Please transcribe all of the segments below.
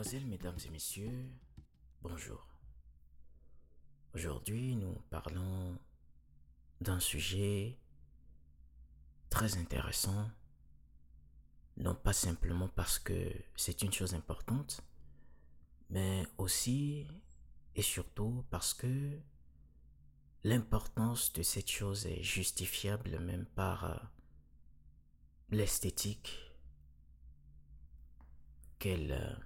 Mesdemoiselles, mesdames et messieurs, bonjour. Aujourd'hui, nous parlons d'un sujet très intéressant, non pas simplement parce que c'est une chose importante, mais aussi et surtout parce que l'importance de cette chose est justifiable même par l'esthétique qu'elle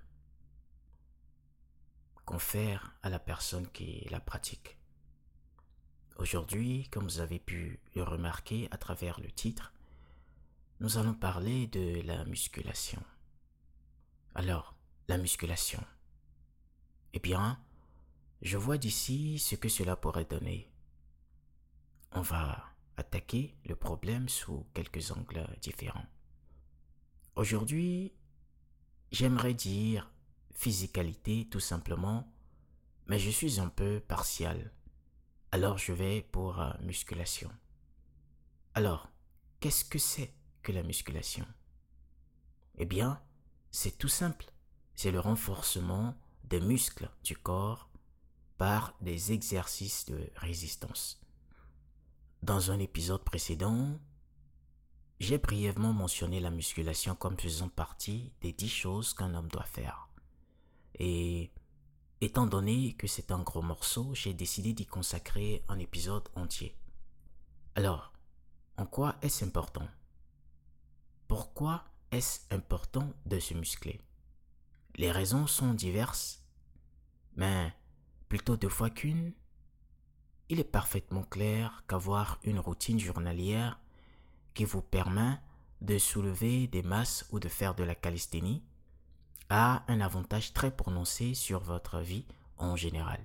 confère à la personne qui la pratique. Aujourd'hui, comme vous avez pu le remarquer à travers le titre, nous allons parler de la musculation. Alors, la musculation. Eh bien, je vois d'ici ce que cela pourrait donner. On va attaquer le problème sous quelques angles différents. Aujourd'hui, j'aimerais dire physicalité tout simplement, mais je suis un peu partial. Alors je vais pour musculation. Alors, qu'est-ce que c'est que la musculation? Eh bien, c'est tout simple. C'est le renforcement des muscles du corps par des exercices de résistance. Dans un épisode précédent, j'ai brièvement mentionné la musculation comme faisant partie des 10 choses qu'un homme doit faire. Et étant donné que c'est un gros morceau, j'ai décidé d'y consacrer un épisode entier. Alors, en quoi est-ce important? Pourquoi est-ce important de se muscler? Les raisons sont diverses, mais plutôt deux fois qu'une. Il est parfaitement clair qu'avoir une routine journalière qui vous permet de soulever des masses ou de faire de la calisthénie a un avantage très prononcé sur votre vie en général.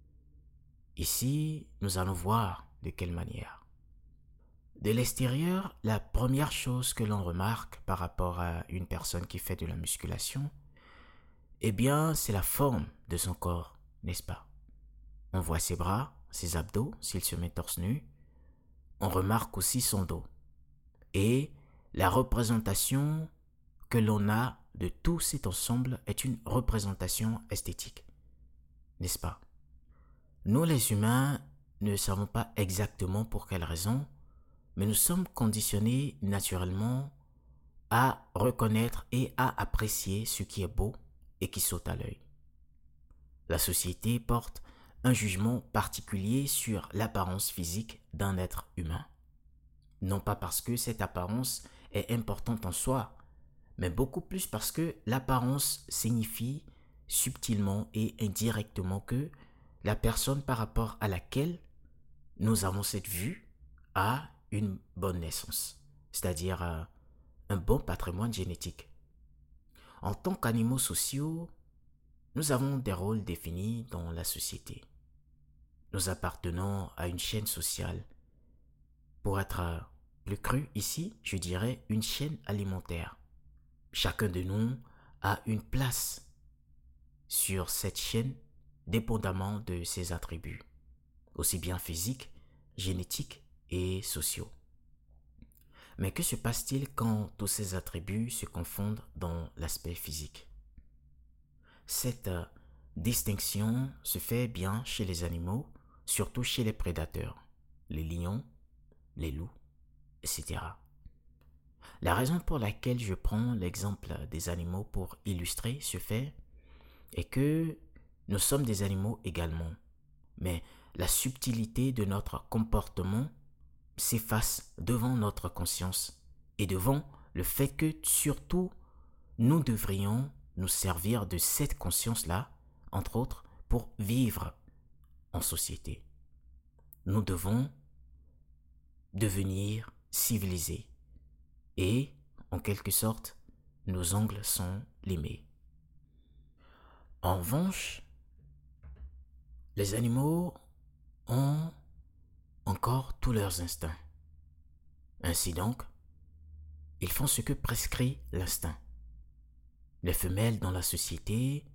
Ici, nous allons voir de quelle manière. De l'extérieur, la première chose que l'on remarque par rapport à une personne qui fait de la musculation, eh bien, c'est la forme de son corps, n'est-ce pas? On voit ses bras, ses abdos s'il se met torse nu. On remarque aussi son dos. Et la représentation que l'on a de tout cet ensemble est une représentation esthétique, n'est-ce pas? Nous les humains ne savons pas exactement pour quelle raison, mais nous sommes conditionnés naturellement à reconnaître et à apprécier ce qui est beau et qui saute à l'œil. La société porte un jugement particulier sur l'apparence physique d'un être humain. Non pas parce que cette apparence est importante en soi, mais beaucoup plus parce que l'apparence signifie subtilement et indirectement que la personne par rapport à laquelle nous avons cette vue a une bonne naissance, c'est-à-dire un bon patrimoine génétique. En tant qu'animaux sociaux, nous avons des rôles définis dans la société. Nous appartenons à une chaîne sociale. Pour être plus cru ici, je dirais une chaîne alimentaire. Chacun de nous a une place sur cette chaîne dépendamment de ses attributs, aussi bien physiques, génétiques et sociaux. Mais que se passe-t-il quand tous ces attributs se confondent dans l'aspect physique? Cette distinction se fait bien chez les animaux, surtout chez les prédateurs, les lions, les loups, etc. La raison pour laquelle je prends l'exemple des animaux pour illustrer ce fait est que nous sommes des animaux également, mais la subtilité de notre comportement s'efface devant notre conscience et devant le fait que surtout nous devrions nous servir de cette conscience-là, entre autres, pour vivre en société. Nous devons devenir civilisés et, en quelque sorte, nos ongles sont limés. En revanche, les animaux ont encore tous leurs instincts. Ainsi donc, ils font ce que prescrit l'instinct. Les femelles dans la société,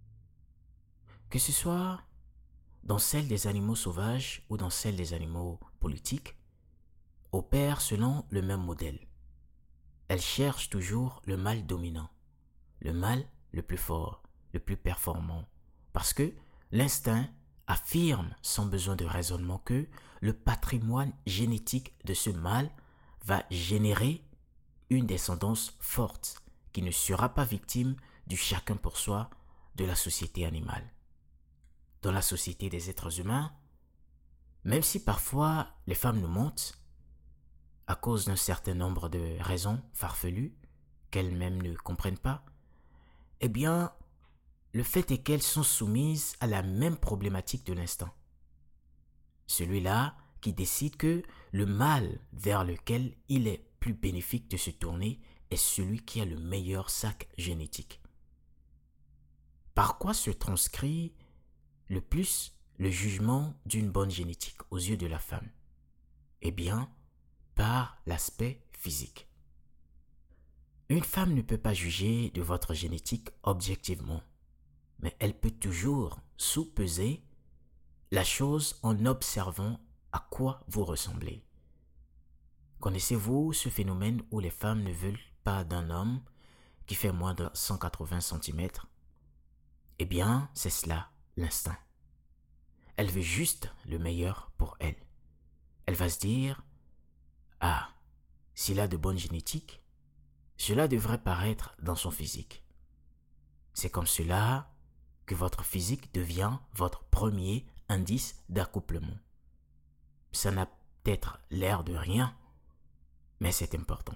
que ce soit dans celle des animaux sauvages ou dans celle des animaux politiques, opèrent selon le même modèle. Elles cherchent toujours le mâle dominant, le mâle le plus fort, le plus performant. Parce que l'instinct affirme sans besoin de raisonnement que le patrimoine génétique de ce mâle va générer une descendance forte qui ne sera pas victime du chacun pour soi de la société animale. Dans la société des êtres humains, même si parfois les femmes nous mentent, à cause d'un certain nombre de raisons farfelues qu'elles-mêmes ne comprennent pas, eh bien, le fait est qu'elles sont soumises à la même problématique de l'instinct. Celui-là qui décide que le mâle vers lequel il est plus bénéfique de se tourner est celui qui a le meilleur sac génétique. Par quoi se transcrit le plus le jugement d'une bonne génétique aux yeux de la femme? Eh bien, par l'aspect physique. Une femme ne peut pas juger de votre génétique objectivement, mais elle peut toujours sous-peser la chose en observant à quoi vous ressemblez. Connaissez-vous ce phénomène où les femmes ne veulent pas d'un homme qui fait moins de 180 cm? Eh bien, c'est cela, l'instinct. Elle veut juste le meilleur pour elle. Elle va se dire, ah, s'il a de bonnes génétiques, cela devrait paraître dans son physique. C'est comme cela que votre physique devient votre premier indice d'accouplement. Ça n'a peut-être l'air de rien, mais c'est important.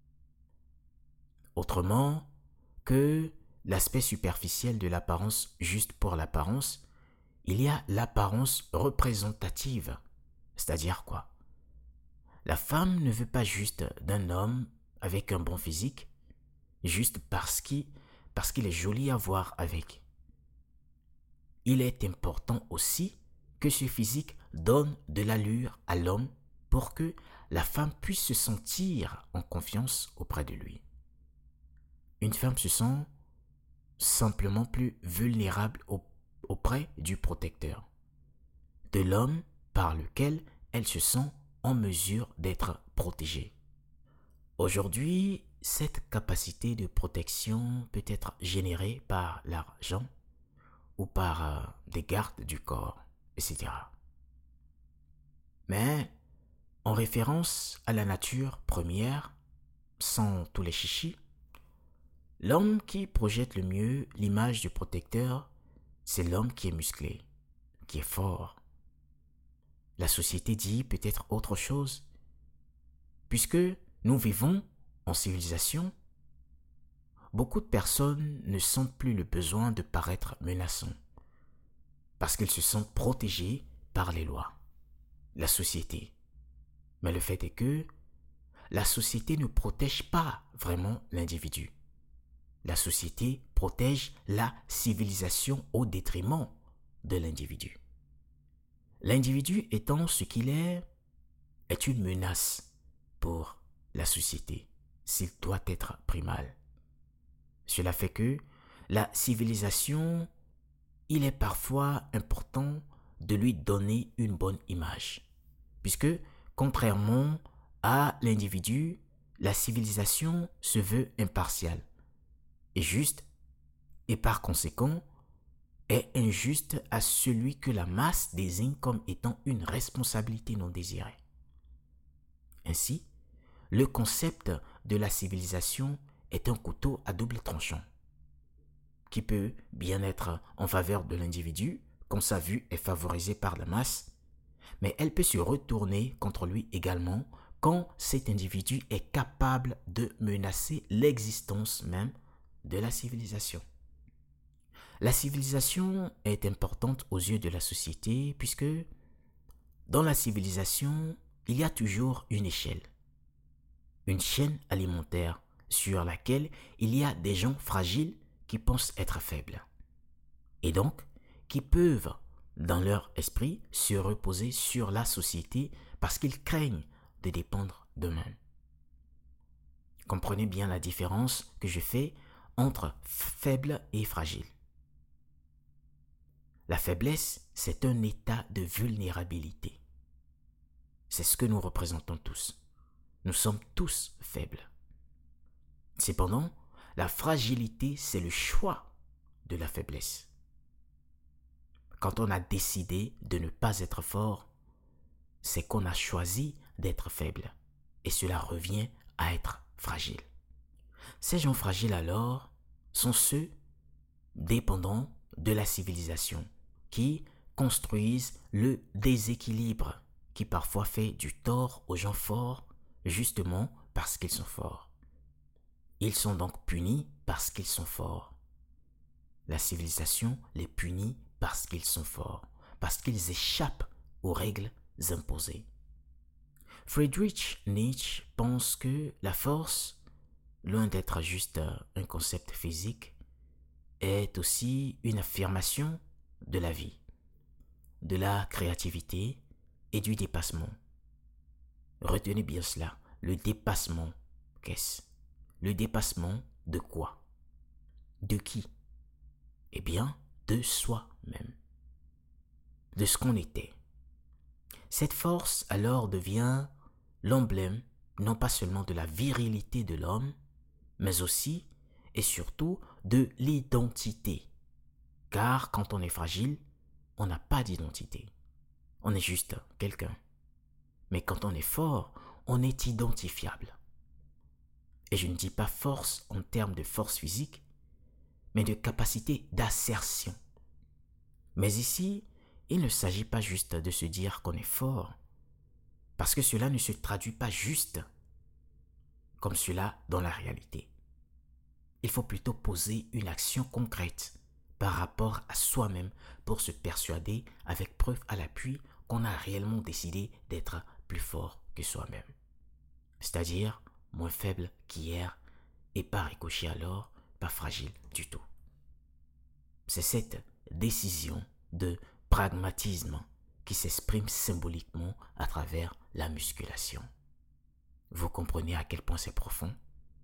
Autrement que l'aspect superficiel de l'apparence juste pour l'apparence, il y a l'apparence représentative. C'est-à-dire quoi? La femme ne veut pas juste d'un homme avec un bon physique, juste parce qu'il est joli à voir avec. Il est important aussi que ce physique donne de l'allure à l'homme pour que la femme puisse se sentir en confiance auprès de lui. Une femme se sent simplement plus vulnérable auprès du protecteur, de l'homme par lequel elle se sent en mesure d'être protégée. Aujourd'hui, cette capacité de protection peut être générée par l'argent ou par des gardes du corps, etc. Mais en référence à la nature première, sans tous les chichis, l'homme qui projette le mieux l'image du protecteur, c'est l'homme qui est musclé, qui est fort. La société dit peut-être autre chose, puisque nous vivons en civilisation. Beaucoup de personnes ne sentent plus le besoin de paraître menaçants, parce qu'ils se sentent protégés par les lois, la société. Mais le fait est que la société ne protège pas vraiment l'individu. La société protège la civilisation au détriment de l'individu. L'individu étant ce qu'il est une menace pour la société s'il doit être primal. Cela fait que la civilisation, il est parfois important de lui donner une bonne image, puisque contrairement à l'individu, la civilisation se veut impartiale et juste, et par conséquent est injuste à celui que la masse désigne comme étant une responsabilité non désirée. Ainsi, le concept de la civilisation est un couteau à double tranchant, qui peut bien être en faveur de l'individu quand sa vue est favorisée par la masse, mais elle peut se retourner contre lui également quand cet individu est capable de menacer l'existence même de la civilisation. La civilisation est importante aux yeux de la société puisque dans la civilisation, il y a toujours une échelle, une chaîne alimentaire sur laquelle il y a des gens fragiles qui pensent être faibles et donc qui peuvent, dans leur esprit, se reposer sur la société parce qu'ils craignent de dépendre d'eux-mêmes. Comprenez bien la différence que je fais entre faible et fragile. La faiblesse, c'est un état de vulnérabilité. C'est ce que nous représentons tous. Nous sommes tous faibles. Cependant, la fragilité, c'est le choix de la faiblesse. Quand on a décidé de ne pas être fort, c'est qu'on a choisi d'être faible. Et cela revient à être fragile. Ces gens fragiles alors sont ceux dépendants de la civilisation qui construisent le déséquilibre qui parfois fait du tort aux gens forts justement parce qu'ils sont forts. Ils sont donc punis parce qu'ils sont forts. La civilisation les punit parce qu'ils sont forts, parce qu'ils échappent aux règles imposées. Friedrich Nietzsche pense que la force, loin d'être juste un concept physique, est aussi une affirmation de la vie, de la créativité et du dépassement. Retenez bien cela, le dépassement, qu'est-ce? Le dépassement de quoi? De qui? Eh bien, de soi-même, de ce qu'on était. Cette force alors devient l'emblème non pas seulement de la virilité de l'homme, mais aussi et surtout de l'identité. Car quand on est fragile, on n'a pas d'identité. On est juste quelqu'un. Mais quand on est fort, on est identifiable. Et je ne dis pas force en termes de force physique, mais de capacité d'assertion. Mais ici, il ne s'agit pas juste de se dire qu'on est fort, parce que cela ne se traduit pas juste comme cela dans la réalité. Il faut plutôt poser une action concrète par rapport à soi-même pour se persuader avec preuve à l'appui qu'on a réellement décidé d'être plus fort que soi-même. C'est-à-dire moins faible qu'hier et pas ricochet alors, pas fragile du tout. C'est cette décision de pragmatisme qui s'exprime symboliquement à travers la musculation. Vous comprenez à quel point c'est profond?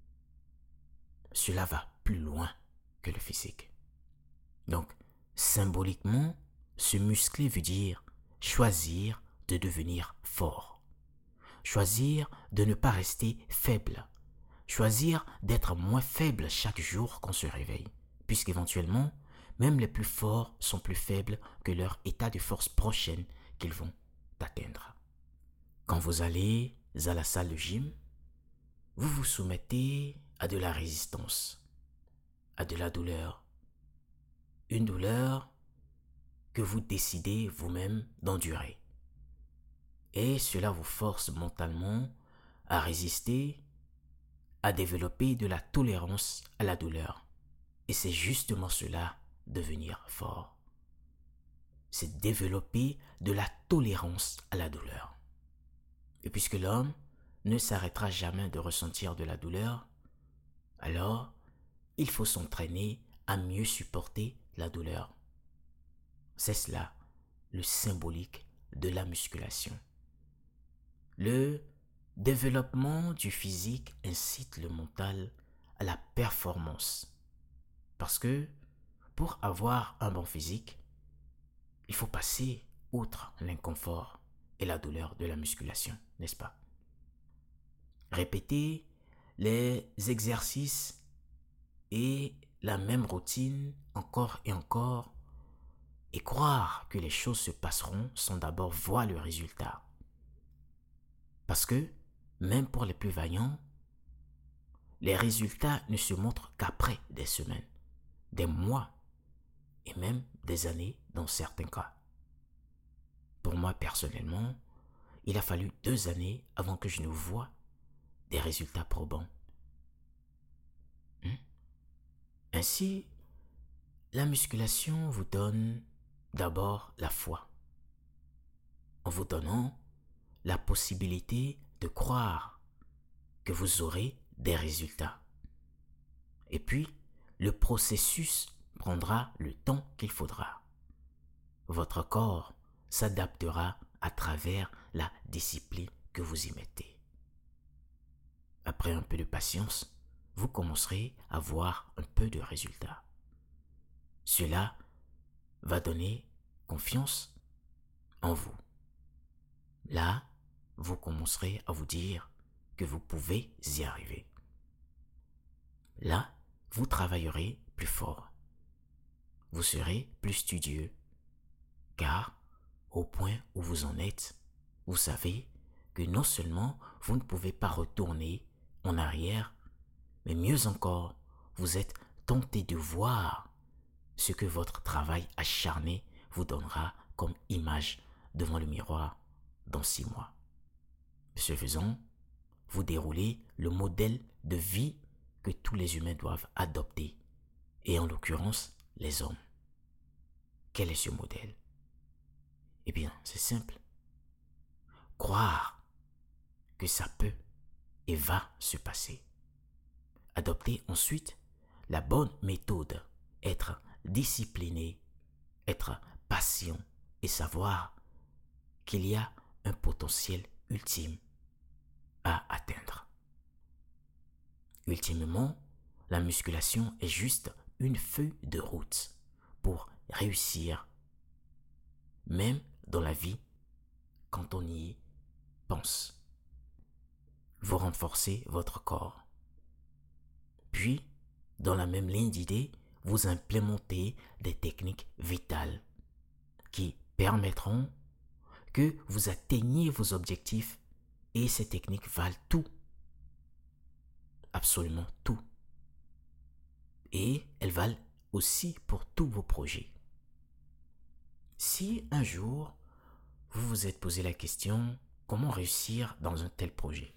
Cela va plus loin que le physique. Donc, symboliquement, se muscler veut dire choisir de devenir fort. Choisir de ne pas rester faible. Choisir d'être moins faible chaque jour qu'on se réveille. Puisqu'éventuellement, même les plus forts sont plus faibles que leur état de force prochaine qu'ils vont atteindre. Quand vous allez à la salle de gym, vous vous soumettez à de la résistance, à de la douleur. Une douleur que vous décidez vous-même d'endurer. Et cela vous force mentalement à résister, à développer de la tolérance à la douleur. Et c'est justement cela, devenir fort. C'est développer de la tolérance à la douleur. Et puisque l'homme ne s'arrêtera jamais de ressentir de la douleur, alors il faut s'entraîner à mieux supporter la douleur. C'est cela, le symbolique de la musculation. Le développement du physique incite le mental à la performance. Parce que pour avoir un bon physique, il faut passer outre l'inconfort et la douleur de la musculation, n'est-ce pas? Répéter les exercices et la même routine encore et encore et croire que les choses se passeront sans d'abord voir le résultat. Parce que, même pour les plus vaillants, les résultats ne se montrent qu'après des semaines, des mois et même des années dans certains cas. Pour moi personnellement, il a fallu 2 années avant que je ne voie des résultats probants. Ainsi, la musculation vous donne d'abord la foi, en vous donnant la possibilité de croire que vous aurez des résultats. Et puis, le processus prendra le temps qu'il faudra. Votre corps s'adaptera à travers la discipline que vous y mettez. Après un peu de patience, vous commencerez à voir un peu de résultats. Cela va donner confiance en vous. Là, vous commencerez à vous dire que vous pouvez y arriver. Là, vous travaillerez plus fort. vous serez plus studieux, car au point où vous en êtes, vous savez que non seulement vous ne pouvez pas retourner en arrière, mais mieux encore, vous êtes tenté de voir ce que votre travail acharné vous donnera comme image devant le miroir dans 6 mois. Ce faisant, vous déroulez le modèle de vie que tous les humains doivent adopter, et en l'occurrence les hommes. Quel est ce modèle? Eh bien, c'est simple. Croire que ça peut et va se passer. Adopter ensuite la bonne méthode, être discipliné, être patient et savoir qu'il y a un potentiel ultime à atteindre. Ultimement, la musculation est juste une feuille de route pour réussir, même dans la vie, quand on y pense. Vous renforcez votre corps. Puis, dans la même ligne d'idée, vous implémentez des techniques vitales qui permettront que vous atteigniez vos objectifs, et ces techniques valent tout, absolument tout. Et elles valent aussi pour tous vos projets. Si un jour, vous vous êtes posé la question, comment réussir dans un tel projet?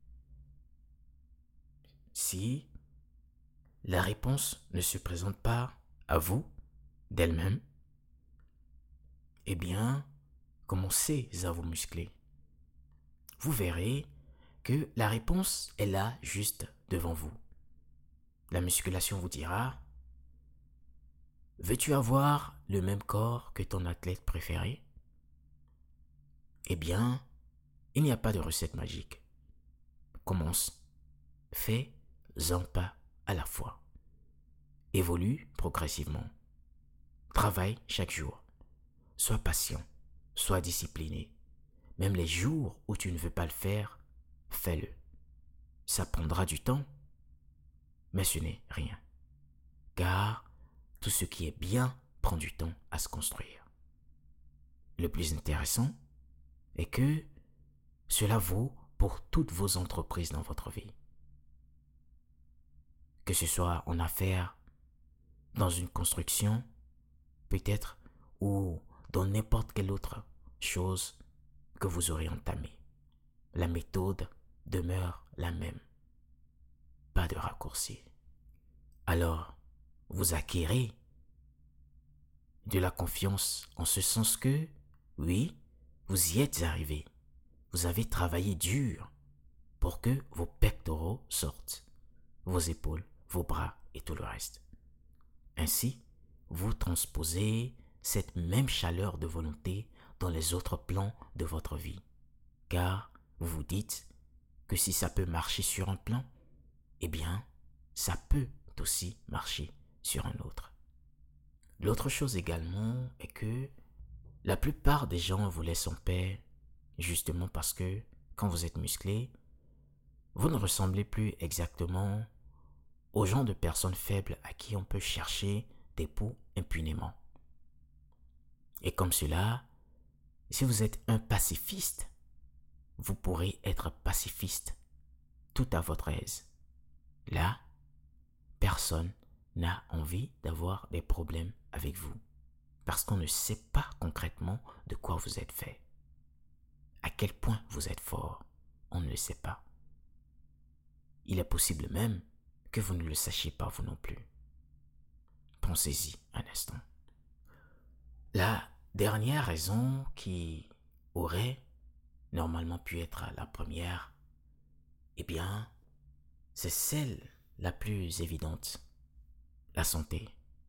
Si la réponse ne se présente pas à vous d'elle-même, eh bien, commencez à vous muscler. Vous verrez que la réponse est là juste devant vous. La musculation vous dira: veux-tu avoir le même corps que ton athlète préféré? Eh bien, il n'y a pas de recette magique. Commence, fais un pas à la fois. Évolue progressivement. Travaille chaque jour. Sois patient, sois discipliné. Même les jours où tu ne veux pas le faire, fais-le. Ça prendra du temps, mais ce n'est rien. Car tout ce qui est bien prend du temps à se construire. Le plus intéressant est que cela vaut pour toutes vos entreprises dans votre vie. Que ce soit en affaires, dans une construction, peut-être, ou dans n'importe quelle autre chose que vous aurez entamée. La méthode demeure la même. Pas de raccourci. Alors, vous acquérez de la confiance en ce sens que, oui, vous y êtes arrivé. Vous avez travaillé dur pour que vos pectoraux sortent, vos épaules, vos bras et tout le reste. Ainsi, vous transposez cette même chaleur de volonté dans les autres plans de votre vie. Car vous vous dites que si ça peut marcher sur un plan, eh bien, ça peut aussi marcher sur un autre. L'autre chose également est que la plupart des gens vous laissent en paix justement parce que quand vous êtes musclé, vous ne ressemblez plus exactement au genre de personnes faibles à qui on peut chercher des poux impunément. Et comme cela, si vous êtes un pacifiste, vous pourrez être pacifiste tout à votre aise. Là, personne n'a envie d'avoir des problèmes avec vous parce qu'on ne sait pas concrètement de quoi vous êtes fait. À quel point vous êtes fort, on ne le sait pas. Il est possible même que vous ne le sachiez pas vous non plus. Pensez-y un instant. La dernière raison qui aurait normalement pu être la première, eh bien, c'est celle la plus évidente, la santé.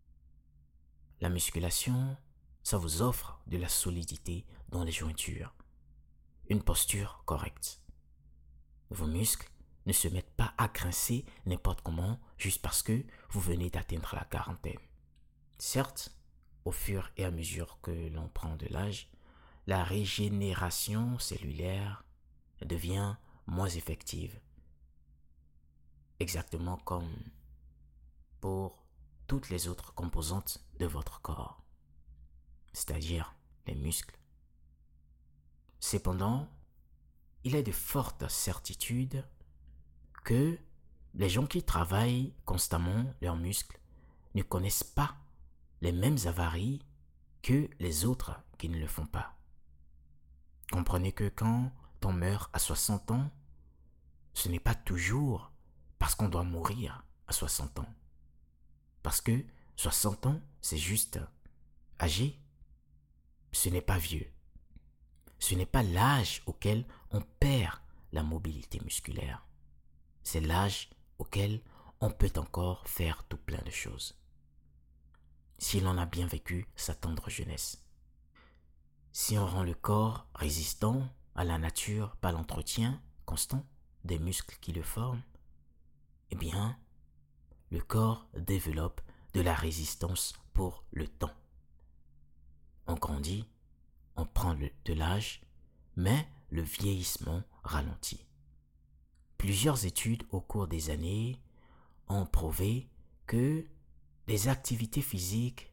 La musculation, ça vous offre de la solidité dans les jointures, une posture correcte. Vos muscles ne se mettent pas à grincer n'importe comment juste parce que vous venez d'atteindre la quarantaine. Certes, au fur et à mesure que l'on prend de l'âge, la régénération cellulaire devient moins effective. Exactement comme pour toutes les autres composantes de votre corps, c'est-à-dire les muscles. Cependant, il est de fortes certitudes que les gens qui travaillent constamment leurs muscles ne connaissent pas les mêmes avaries que les autres qui ne le font pas. Comprenez que quand on meurt à 60 ans, ce n'est pas toujours parce qu'on doit mourir à 60 ans. Parce que 60 ans, c'est juste âgé. Ce n'est pas vieux. Ce n'est pas l'âge auquel on perd la mobilité musculaire. C'est l'âge auquel on peut encore faire tout plein de choses. Si l'on a bien vécu sa tendre jeunesse. Si on rend le corps résistant à la nature par l'entretien constant des muscles qui le forment, eh bien, le corps développe de la résistance pour le temps. On grandit, on prend de l'âge, mais le vieillissement ralentit. Plusieurs études au cours des années ont prouvé que les activités physiques,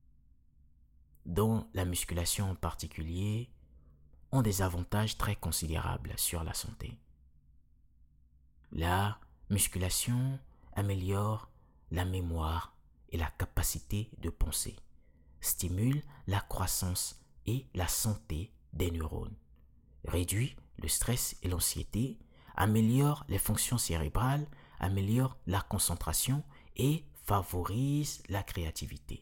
dont la musculation en particulier, ont des avantages très considérables sur la santé. La musculation améliore la mémoire et la capacité de penser, stimule la croissance et la santé des neurones, réduit le stress et l'anxiété, améliore les fonctions cérébrales, améliore la concentration et favorise la créativité.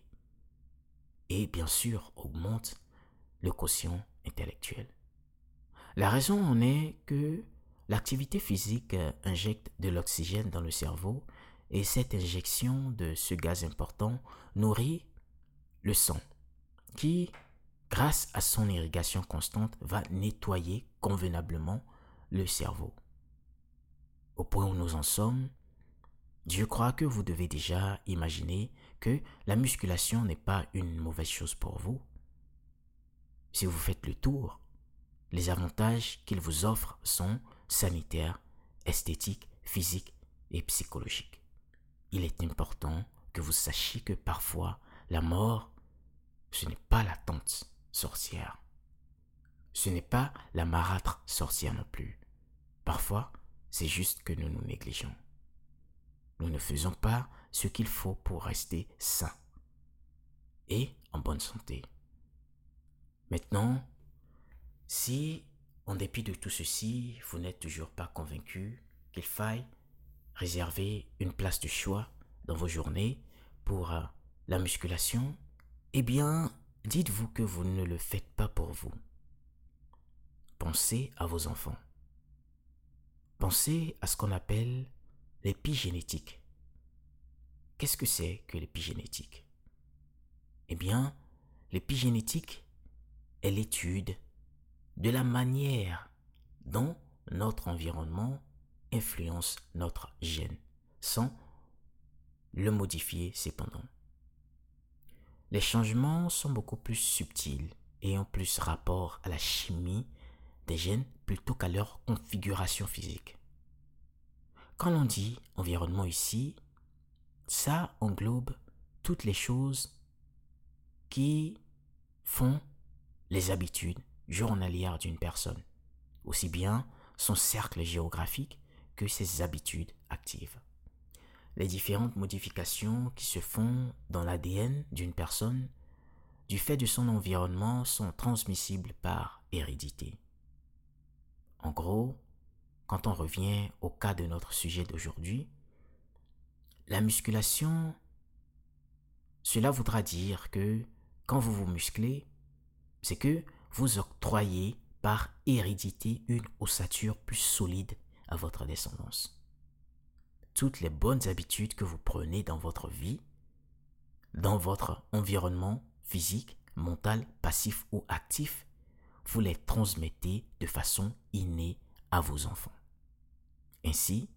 Et bien sûr, augmente le quotient intellectuel. La raison en est que l'activité physique injecte de l'oxygène dans le cerveau et cette injection de ce gaz important nourrit le sang qui, grâce à son irrigation constante, va nettoyer convenablement le cerveau. Au point où nous en sommes, je crois que vous devez déjà imaginer que la musculation n'est pas une mauvaise chose pour vous. Si vous faites le tour, les avantages qu'il vous offre sont sanitaires, esthétiques, physiques et psychologiques. Il est important que vous sachiez que parfois, la mort, ce n'est pas la tante sorcière. Ce n'est pas la marâtre sorcière non plus. Parfois, c'est juste que nous nous négligeons. Nous ne faisons pas ce qu'il faut pour rester sain et en bonne santé. Maintenant, si, en dépit de tout ceci, vous n'êtes toujours pas convaincu qu'il faille réserver une place de choix dans vos journées pour la musculation, eh bien, dites-vous que vous ne le faites pas pour vous. Pensez à vos enfants. Pensez à ce qu'on appelle l'épigénétique. Qu'est-ce que c'est que l'épigénétique? Eh bien, l'épigénétique est l'étude de la manière dont notre environnement influence notre gène, sans le modifier cependant. Les changements sont beaucoup plus subtils et ont plus rapport à la chimie des gènes plutôt qu'à leur configuration physique. Quand l'on dit environnement ici, ça englobe toutes les choses qui font les habitudes journalières d'une personne, aussi bien son cercle géographique que ses habitudes actives. Les différentes modifications qui se font dans l'ADN d'une personne du fait de son environnement sont transmissibles par hérédité. En gros, quand on revient au cas de notre sujet d'aujourd'hui, la musculation, cela voudra dire que quand vous vous musclez, c'est que vous octroyez par hérédité une ossature plus solide à votre descendance. Toutes les bonnes habitudes que vous prenez dans votre vie, dans votre environnement physique, mental, passif ou actif, vous les transmettez de façon innée à vos enfants. Ainsi,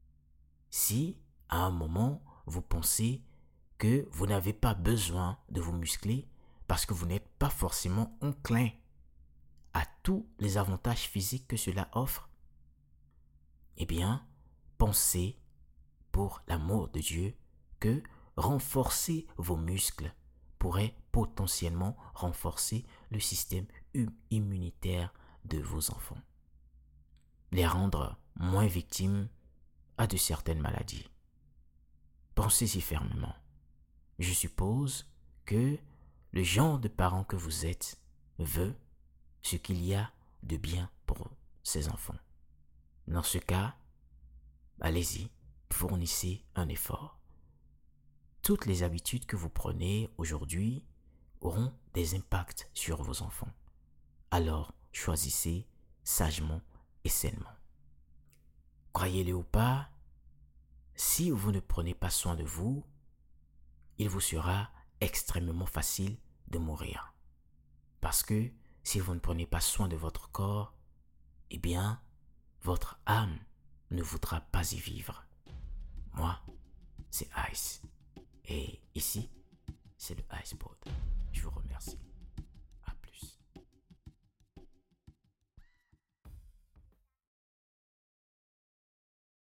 si à un moment vous pensez que vous n'avez pas besoin de vous muscler parce que vous n'êtes pas forcément enclin à tous les avantages physiques que cela offre, eh bien, pensez pour l'amour de Dieu que renforcer vos muscles pourrait potentiellement renforcer le système immunitaire de vos enfants, les rendre moins victimes à de certaines maladies. Pensez-y fermement. Je suppose que le genre de parent que vous êtes veut ce qu'il y a de bien pour ses enfants. Dans ce cas, allez-y, fournissez un effort. Toutes les habitudes que vous prenez aujourd'hui auront des impacts sur vos enfants. Alors, choisissez sagement et sainement. Croyez-le ou pas, si vous ne prenez pas soin de vous, il vous sera extrêmement facile de mourir. Parce que si vous ne prenez pas soin de votre corps, eh bien, votre âme ne voudra pas y vivre. Moi, c'est Ice. Et ici, c'est le Ice Boy.